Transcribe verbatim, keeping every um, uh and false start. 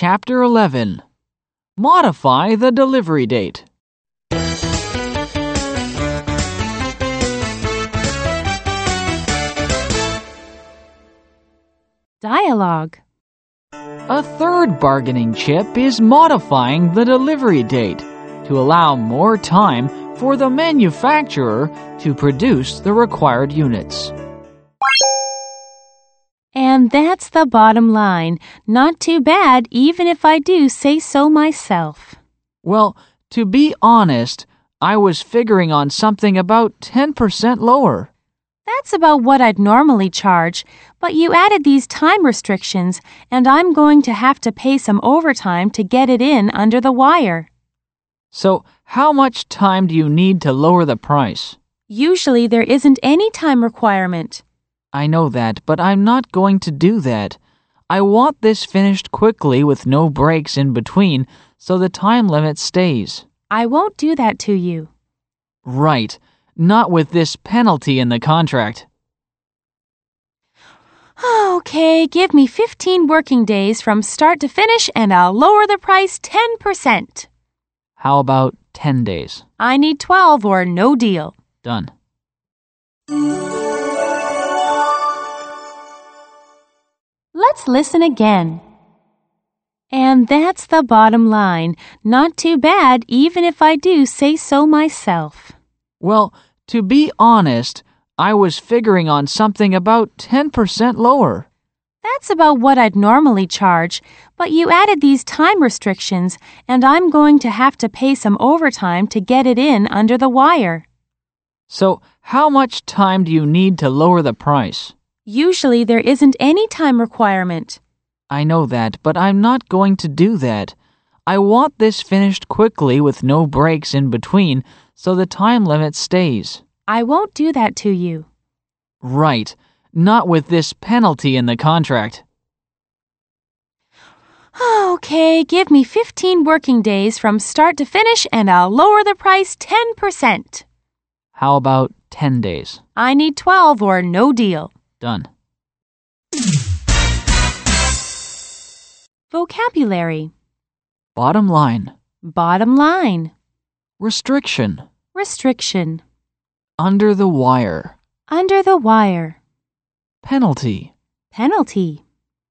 Chapter eleven. Modify the delivery date. Dialogue. A third bargaining chip is modifying the delivery date to allow more time for the manufacturer to produce the required units. And that's the bottom line. Not too bad, even if I do say so myself. Well, to be honest, I was figuring on something about ten percent lower. That's about what I'd normally charge, but you added these time restrictions, and I'm going to have to pay some overtime to get it in under the wire. So, how much time do you need to lower the price? Usually there isn't any time requirement. I know that, but I'm not going to do that. I want this finished quickly with no breaks in between, so the time limit stays. I won't do that to you. Right. Not with this penalty in the contract. Okay, give me fifteen working days from start to finish and I'll lower the price ten percent. How about ten days? I need twelve or no deal. Done. Let's listen again. And that's the bottom line. Not too bad, even if I do say so myself. Well, to be honest, I was figuring on something about ten percent lower. That's about what I'd normally charge, but you added these time restrictions, and I'm going to have to pay some overtime to get it in under the wire. So, how much time do you need to lower the price? Usually there isn't any time requirement. I know that, but I'm not going to do that. I want this finished quickly with no breaks in between, so the time limit stays. I won't do that to you. Right. Not with this penalty in the contract. Okay, give me fifteen working days from start to finish and I'll lower the price ten percent. How about ten days? I need twelve or no deal. Done. Vocabulary. Bottom line. Bottom line. Restriction. Restriction. Under the wire. Under the wire. Penalty. Penalty.